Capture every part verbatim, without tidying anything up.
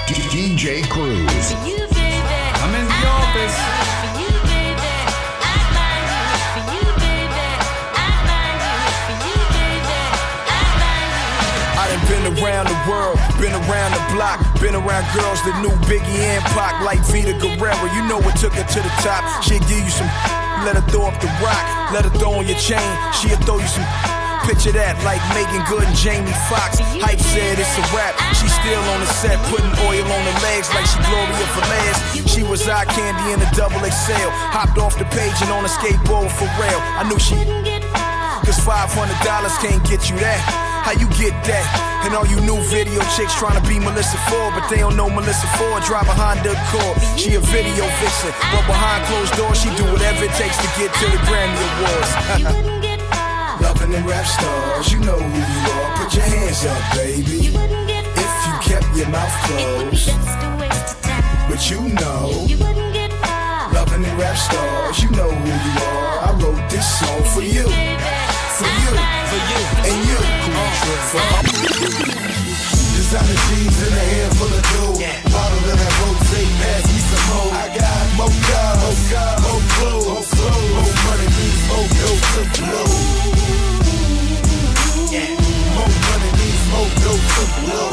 D J Cruz. For you, baby. I'm in the office. For you, baby. I find you. For you, baby. I find you. For you, baby. I find you. I done been around the world, been around the block, been around girls that knew Biggie and Pac, like Vita Guerrero. You know what took her to the top. She'll give you some, let her throw up the rock, let her throw on your chain. She'll throw you some. Picture that, like Megan Good and Jamie Foxx. Hype said it's a rap. She still on the set, putting oil on her legs like she Gloria Velez. She was eye candy in a double X L. Hopped off the page and on a skateboard for real. I knew she, cause five hundred dollars can't get you that. How you get that? And all you new video chicks trying to be Melissa Ford, but they don't know Melissa Ford drive a Honda Accord. She a video vixen, but behind closed doors she do whatever it takes to get to the Grammy Awards. Loving them rap stars, you know who you are. Put your hands up, baby. If you kept your mouth closed, but you know, loving them rap stars, you know who you are. I wrote this song for you, for you, for you, and you. Designer jeans and a handful of dough. Bottle of that rosé, pass me some more. I got more cars, more clothes, more money means more dough to blow. More money means more dough to blow.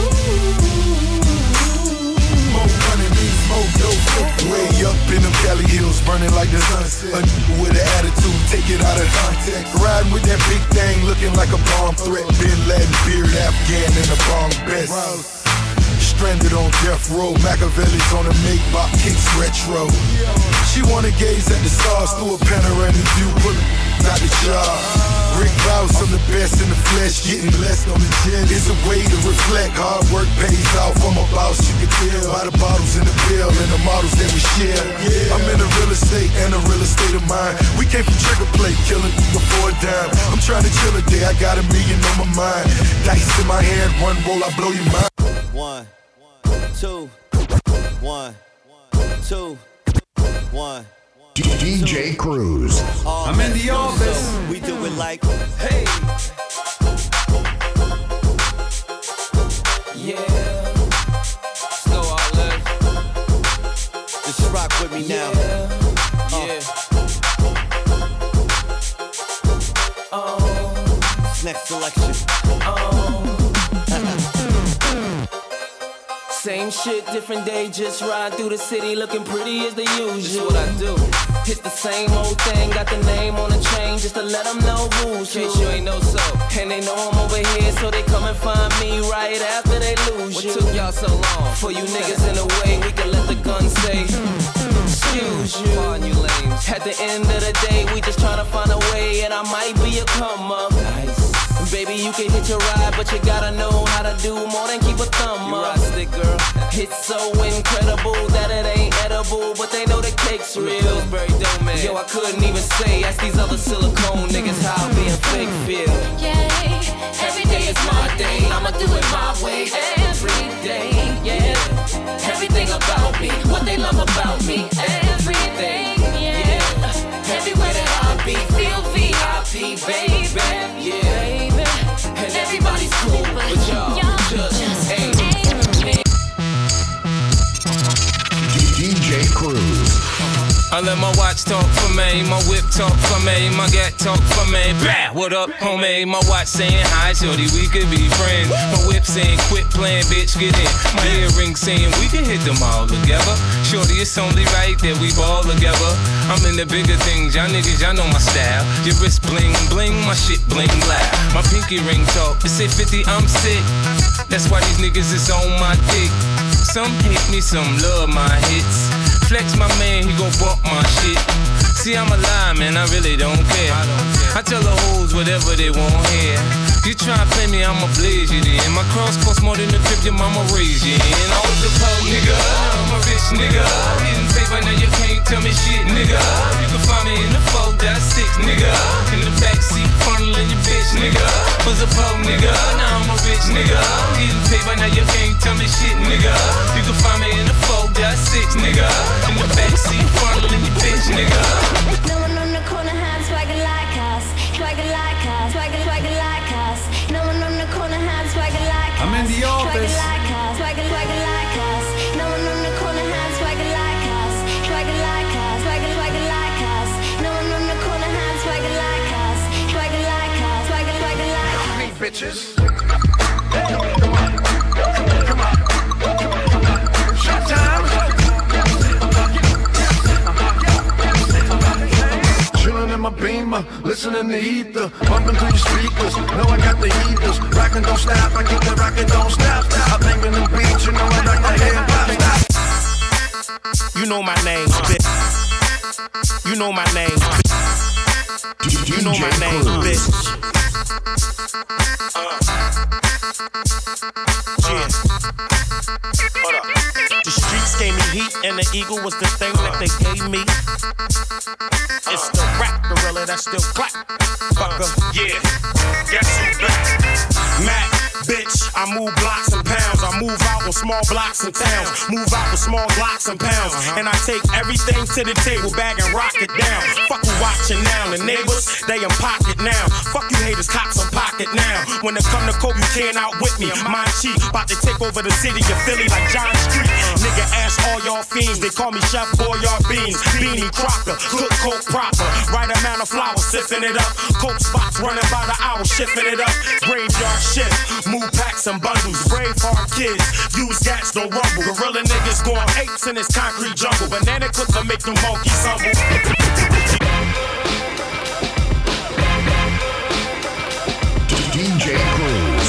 More money means more dough to blow. Way up in them Cali hills, burning like the sunset. A n- with an attitude, take it out of context. Riding with that big thing, looking like a bomb threat. Bin Laden, beard, Afghan, and a bomb best. Stranded on death row, Machiavelli's on a make-bop, kicks retro. She wanna gaze at the stars through a panoramic view, pull out the jar. Rick Rouse, I'm the best in the flesh, getting blessed on the gin. It's a way to reflect, hard work pays off. I'm a boss, you can tell by the bottles in the bill and the models that we share. I'm in the real estate and a real estate of mind. We came from trigger play, killing before a dime. I'm trying to chill a day, I got a million on my mind. Dice in my hand, one roll, I blow your mind. One, two, one, two, one. D J Cruz. I'm in the office. We do it like, Hey. yeah. Let's go, Olive. Just rock with me now. Yeah. Oh. Next selection. Same shit, different day, just ride through the city looking pretty as the usual. This what I do. It's the same old thing, got the name on the chain just to let them know who's who. In case you ain't know so. And they know I'm over here, so they come and find me right after they lose you. What took y'all so long? For you niggas in the way, we can let the gun say, excuse you. Pardon you lames. At the end of the day, we just tryna find a way, and I might be a come up. Nice. Baby, you can hit your ride, but you gotta know how to do more than keep a thumb you up. Right stick, girl. It's so incredible that it ain't edible, but they know the cake's real. Pillsbury dough, man. Yo, I couldn't even say, ask these other silicone niggas how being fake feel. Yeah, every day is my day. I'ma do it my way every day. Yeah, everything about me, what they love about me, everything. Yeah, everywhere that I be, feel V I P, baby. Yeah. And everybody's cool, but y'all just ain't me. D J Cruz. I let my watch talk for me, my whip talk for me, my gat talk for me. Bah, what up, homie? My watch saying hi, shorty, we could be friends. My whip saying quit playing, bitch, get in. My earring saying we can hit them all together. Shorty, it's only right that we ball together. I'm in the bigger things, y'all niggas, y'all know my style. Your wrist bling bling, my shit bling loud. My pinky ring talk, it say fifty, I'm sick. That's why these niggas is on my dick. Some hate me, some love my hits. Flex my man, he gon' bump my shit. See, I'm a lie, man, I really don't care. I, don't care. I tell the hoes whatever they want hear. You try to play me, I'ma blaze you then. My cross costs more than the crib your mama raised you in. I was a poor nigga, I'm a rich nigga. Getting paper, now you can't tell me shit, nigga. You can find me in the four six, nigga. In the backseat, funneling your bitch, nigga. Was a poor nigga, now I'm a rich nigga. Getting paper, now you can't tell me shit, nigga. You can find me in the four six, nigga. In the backseat, funneling your bitch, nigga. No one on the corner has swagger like us, swagger like us, swagger, swagger like us. No one on the corner has swagger like us. I'm in the office. Swagger like us, swagger, swagger like us. bitches. Come on, come on, come on. Showtime. Chillin' in my Beamer, listening to ether, bumping through your speakers. Know I got the heaters, rockin' don't stop. I keep that rockin' don't stop. I bangin' them beats, you know I rock my head pop. You know my name, bitch. You know my name. You know my name, bitch. Uh. Yeah. Hold up. The streets gave me heat, and the eagle was the thing that they gave me. It's the rap gorilla that still clap. Fucker. Yeah. Guess who's back? Mac. Bitch, I move blocks and pounds. I move out on small blocks and towns. Move out with small blocks and pounds. Uh-huh. And I take everything to the table, bag and rock it down. Fuck you watching now. The neighbors, they in pocket now. Fuck you haters, cops in pocket now. When it come to coke, you can't outwit me. Mind cheap, about to take over the city of Philly like John Street. Nigga, ask all y'all fiends. They call me Chef Boyard Beans. Beanie Crocker, cook coke proper. Right amount of flour, sipping it up. Coke spots running by the hour, shifting it up. Graveyard shift. Move packs and bundles, brave hard kids, use gats, don't rumble. Gorilla niggas going apes in this concrete jungle. Banana clip to make them monkeys humble. D J Cruz.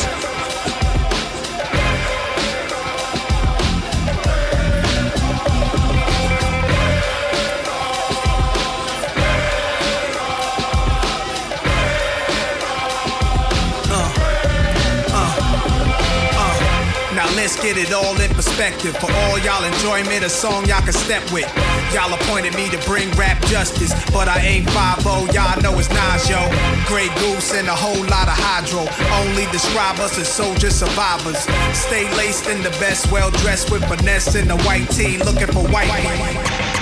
Let's get it all in perspective. For all y'all enjoyment, a song y'all can step with. Y'all appointed me to bring rap justice, but I ain't five oh, y'all know it's Nas, yo. Grey Goose and a whole lot of hydro. Only describe us as soldier survivors. Stay laced in the best, well dressed with finesse in the white tee, looking for white people.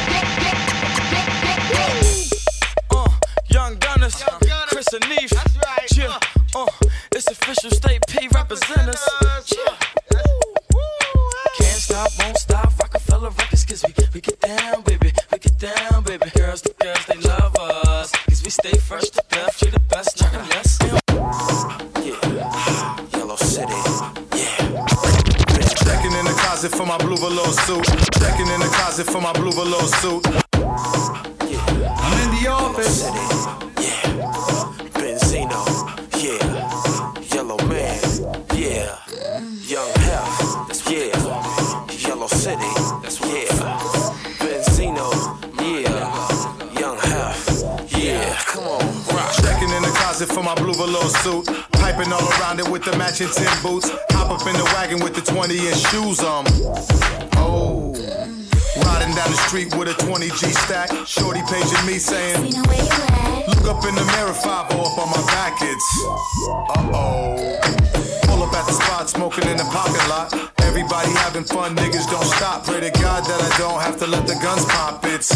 Uh, young Gunners, Chris and Neef. Yeah, uh, it's official State P representatives. Yeah. Stop, won't stop, Rockefeller Records, cause we, we get down, baby, we get down, baby. Girls, the girls, they love us, cause we stay fresh to death, you're the best, nothing less. Yeah, Yellow City, yeah. Checking in the closet for my blue velour suit. Checking in the closet for my blue velour suit. Yeah, I'm in the office. City, yeah. Benzino, yeah. Yellow Man, yeah. Young Hell, yeah. Yellow City, that's yeah. Benzino, yeah. Young Hef, yeah. Come on, rock. Checking in the closet for my blue velour suit. Piping all around it with the matching tin boots. Hop up in the wagon with the twenty inch shoes on. Oh. Riding down the street with a twenty G stack. Shorty paging me saying, look up in the mirror, five oh up on my back, it's uh-oh. Pull up at the spot, smoking in the parking lot. Everybody having fun, niggas don't stop. Pray to God that I don't have to let the guns pop. It's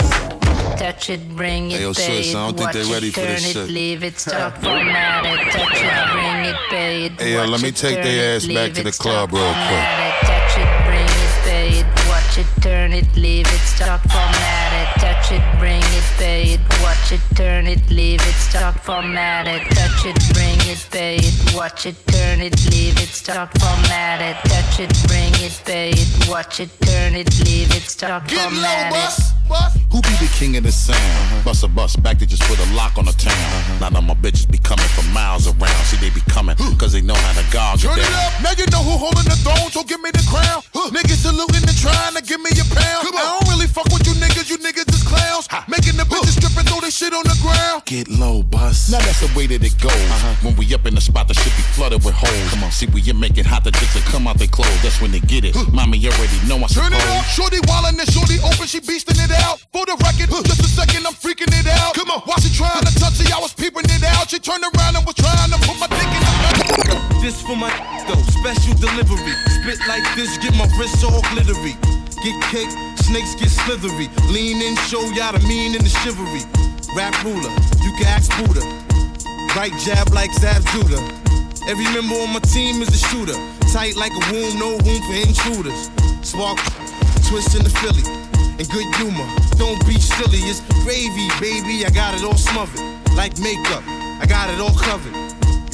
touch it, bring it, hey, yo, pay sis, it, I don't think watch they ready it, for turn this it, shit. leave it, stop, format it, touch it, bring it, pay it, Hey, yo, watch let me it, take turn their it, ass back leave to it, the stop, club real format quick. it, touch it, bring it, pay it, watch it, turn it, leave it, stop, format it, touch it, bring it, pay it, watch it, turn it, leave it, stop, format it, touch it, bring it, pay it, watch it, turn it, leave it, stop, format it, touch it, bring it, pay it, watch it, turn it, leave it, stop, format it. Who be the king of the sound? Uh-huh. Bust a bus back, they just put a lock on the town. Uh-huh. Now, now my bitches be coming from miles around. See, they be coming, cause they know how to gog Turn it it down. up, now you know who holding the throne, so give me the crown. Huh. Niggas saluting and trying to give me a pound. I don't really fuck with you niggas, you niggas is clowns. Ha. Making the bitches strip and throw this shit on the ground. Get low, bus. Now that's the way that it goes. Uh-huh. When we up in the spot, the shit be flooded with holes. Come on, see, we you make it hot, the chicks that come out they clothes. That's when they get it. Huh. Mommy already know I Turn suppose. it up, shorty wildin' and shorty open, she beastin' it out. For the record, huh. Just a second, I'm freaking it out. Come on, while she trying to touch it, I was peeping it out. She turned around and was trying to put my dick in her mouth. This for my though, special delivery. Spit like this, get my wrists all glittery. Get kicked, snakes get slithery. Lean in, show y'all the mean and the chivalry. Rap ruler, you can ask Buddha. Right jab like Zab Judah. Every member on my team is a shooter. Tight like a womb, no room for intruders. Spark, twist in the Philly. And good humor, don't be silly, it's gravy, baby, I got it all smothered. Like makeup, I got it all covered. You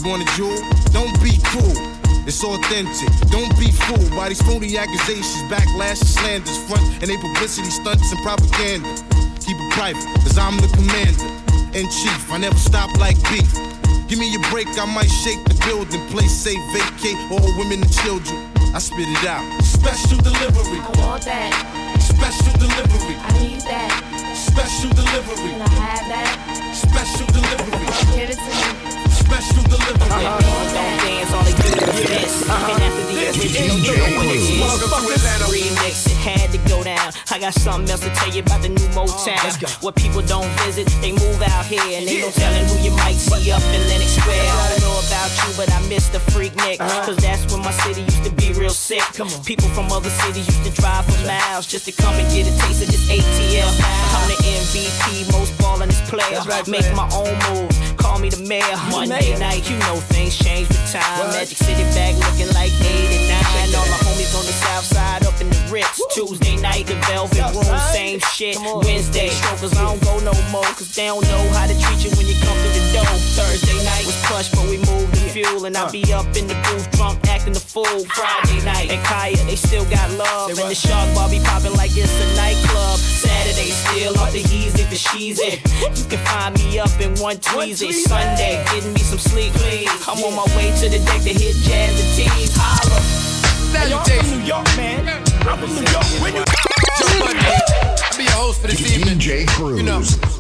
want a jewel? Don't be cool. It's authentic. Don't be fooled by these phony accusations, backlash, and slanders, front and they publicity stunts and propaganda. Keep it private, cause I'm the commander in chief. I never stop like beef. Give me a break, I might shake the building. Play safe, vacate all women and children. I spit it out. Special delivery. I want that. Special delivery. I need that. Special delivery. Can I have that? Special delivery. Give it to me. Special delivery. Uh-huh. Don't dance, all they do is miss. Uh-huh. And after the original, you know what it is. Remix, it had to go down. I got something else to tell you about the new Motown. What people don't visit, they move out here. And they no telling who you might see up in Lenox Square. I don't know about you, but I miss the Freaknik. Cause that's when my city used to be real sick. People from other cities used to drive for miles just to come and get a taste of this A T L. I'm the M V P, most ballin'est player. Make my own move, call me the mayor. Monday night, you know things change with time. Magic City back looking like eighty-nine. All my homies on the south side up in the Ritz. Tuesday night, the Velvet Room, same shit. Wednesday, strokers, I don't go no more. Cause they don't know how to treat you when you come through the door. Thursday night was plush, but we moved the fuel. And I be up in the booth, drunk, acting the fool. Friday night, and Kaya, they still got love. And the Shark Bar be popping like it's a nightclub. Saturday, still off the easy for sheezy. You can find me up in one Tweezy. Sunday, getting me some sleep, please. I'm on my way to the deck to hit jazz and tees. Holla. Salutations. I'm from New York, man. I'm from New York. When you I'll be your host for this evening. D J Cruz. You know.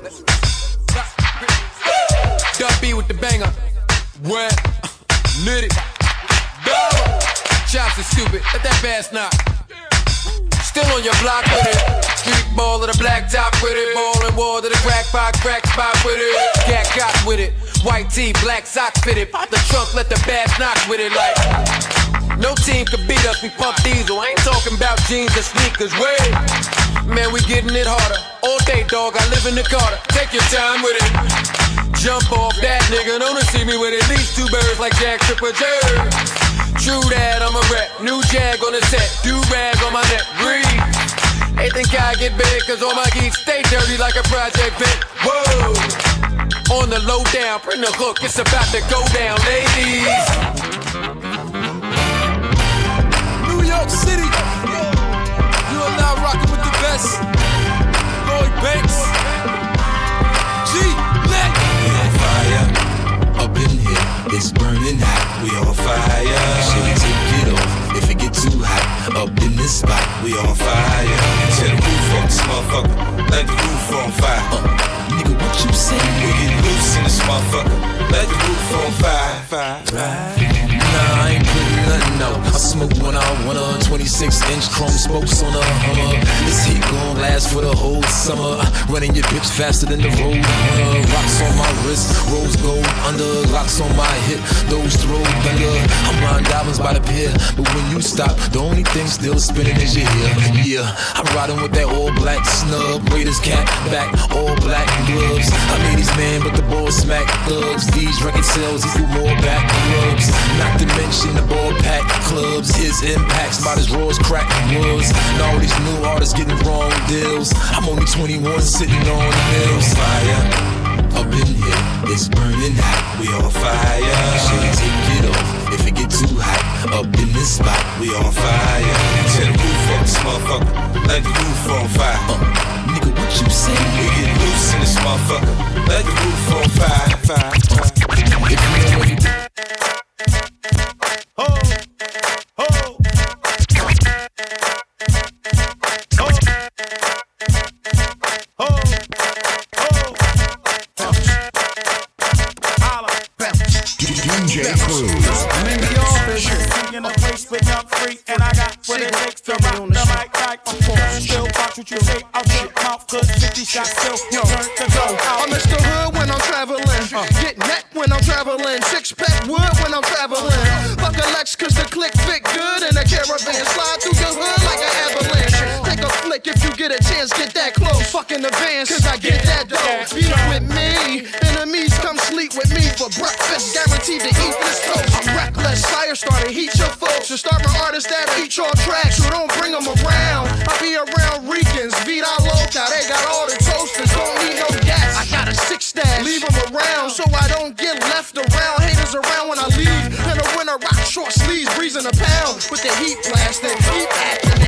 Dub B with the banger. What? Lit it. Dub. Chops is stupid. Let that bass knock. Still on your block with it. Street ball to the black top with it. Ball and wall to the crack pot, crack spot with it. Cat got with it. White tee, black socks fitted. Pop the trunk, let the bass knock with it like. No team could beat us, we pump diesel. I ain't talking about jeans and sneakers, wait. Man, we getting it harder. All day, dog, I live in the Carter. Take your time with it. Jump off that nigga, don't see me with at least two birds like Jack Tripper Jerry. True that, I'm a rep. New Jag on the set, do-rag on my neck, breathe. They think I get big, cause all my geeks stay dirty like a project vet. Whoa! On the low down, bring the hook, it's about to go down, ladies. New York City, you are now rocking with the best. Lloyd Banks, G-Net. We on fire, up in here, it's burning hot. We on fire, shit, take it off if it get too hot. Up in this spot, we on fire. Tear the roof off this motherfucker, let the roof on fire. Uh, nigga, what you say? We get loose in this motherfucker, let the roof on fire. Fire, fire. Nah, I ain't putting nothing out. I smoke one I want a twenty-six inch chrome spokes on a Hummer. This heat gon' last for the whole summer. Running your bitch faster than the road. Uh, rocks on my wrist, rose gold under. Locks on my hip, those throw thunder. I'm riding diamonds by the pier, but when you stop, the only thing still spinning is your ear. Yeah, I'm riding with that all black snub. Raiders cap back, all black gloves. I made these man, but the ball smack thugs. These record sales equal more back clubs. Not to mention the ball pack clubs. His impacts about as raw as crack was. And all these new artists getting wrong deals. I'm only twenty-one sitting on the hills. Fire, up in here, it's burning hot. We on fire, shit, take it off if it get too hot. Up in this spot, we on fire. Tear the roof off this motherfucker, let the roof on fire. Uh, nigga, what you say? We get loose in this motherfucker, let the roof on fire. Fire, fire. If you know what you do. Oh, oh, oh, oh, oh. D J Cruz. I'm in the office, in a place with young free, and I got what it takes to rock the mic like a force. Still watch what you say out your mouth, cause fifty shots still turn to go. I'm Mister Hood when I'm traveling, get neck when I'm traveling, six pack wood when I'm traveling. Fuck a Lex cause the click fit good in a caravan, slide through your hood like an avalanche. Take a flick if you get a chance, get that close. Fucking advance, cause I get that dough. Beat with me, enemies come sleep with me for breakfast, guaranteed to eat this toast. I'm reckless, fire starter, heat your folks. To start my artists that'll eat your tracks, so don't bring them around. I be around Ricans, Vida Loca, they got all the toasters, don't need no gas. I got a six stash, leave them around so I don't get left around. Haters around when I freezing a pound with the heat blasting, heat acting.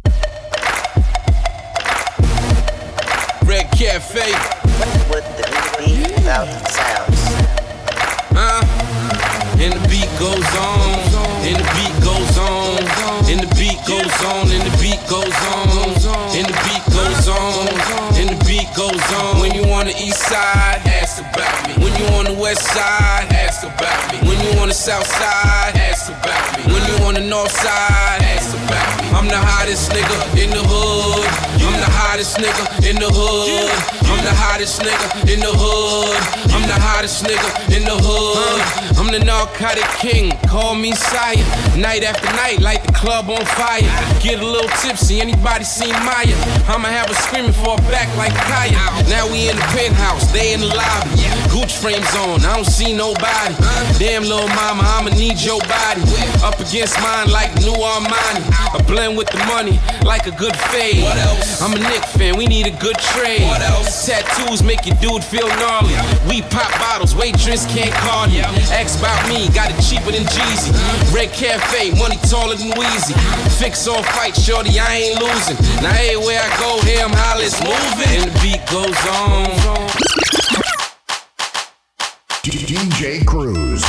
Red Cafe. What the beat about sounds. Uh, and the beat goes on, and the beat goes on, and the beat goes on, and the beat goes on, and the beat goes on, and the beat goes on. When you on the east side, ask about me. When you on the west side, ask about me. When you on the south side, ask about me. When you on the north side, ask about me. I'm the hottest nigga in the hood. I'm the hottest nigga in the hood. I'm the hottest nigga in the hood. I'm the hottest nigga in the hood. I'm the narcotic king, call me sire. Night after night, light the club on fire. Get a little tipsy, anybody seen Maya? I'ma have her screaming for a back like Kaya. Now we in the penthouse, they in the lobby. Gooch frames on, I don't see nobody. Damn little mama, I'ma need your body. Up against mine like new Armani. A blend with the money, like a good fade. What else? I'm a Nick fan, we need a good trade. What else? Tattoos make your dude feel gnarly. We pop bottles, waitress can't call you. Ask about me, got it cheaper than Jeezy. Red Cafe, money taller than Weezy. Fix or fight, shorty, I ain't losing. Now everywhere I go, here I'm holla, it's moving. And the beat goes on. D J Cruz.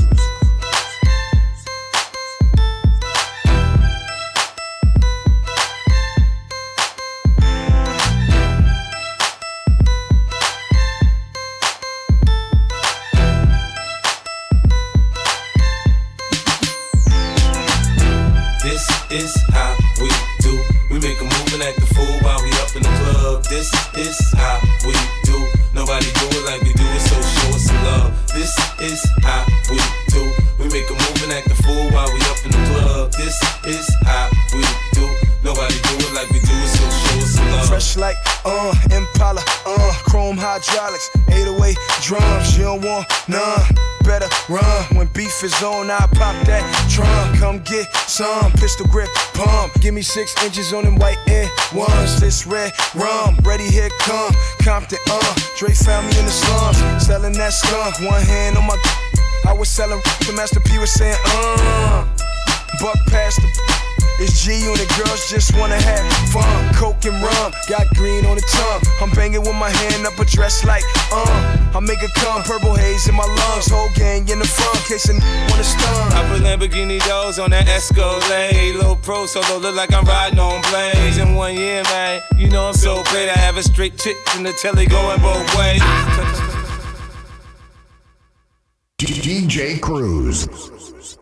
Is how we do. We make a move and act the fool while we up in the club. This is how we do. Nobody do it like we do it, so show us some love. This is how we do. We make a move and act the fool while we up in the club. This is how we do. Nobody do it like we do it, so show us some love. Fresh like, uh, Impala, uh, chrome hydraulics, eight oh eight drums, you don't want none. Better run when beef is on. I pop that trunk. Come get some pistol grip pump. Give me six inches on them white air ones. This red rum, ready here come Compton. Uh, Dre found me in the slums, selling that skunk. One hand on my. I was selling. The Master P was saying, uh, buck past the. It's G and the girls just wanna have fun. Coke and rum, got green on the tongue. I'm banging with my hand up a dress like, uh I make it come, purple haze in my lungs. Whole gang in the front, case a n- wanna stun. I put Lamborghini doors on that Escalade. Low pro solo, look like I'm riding on planes. In one year, man, you know I'm so great. I have a straight chick in the telly going both ways. D J Cruz.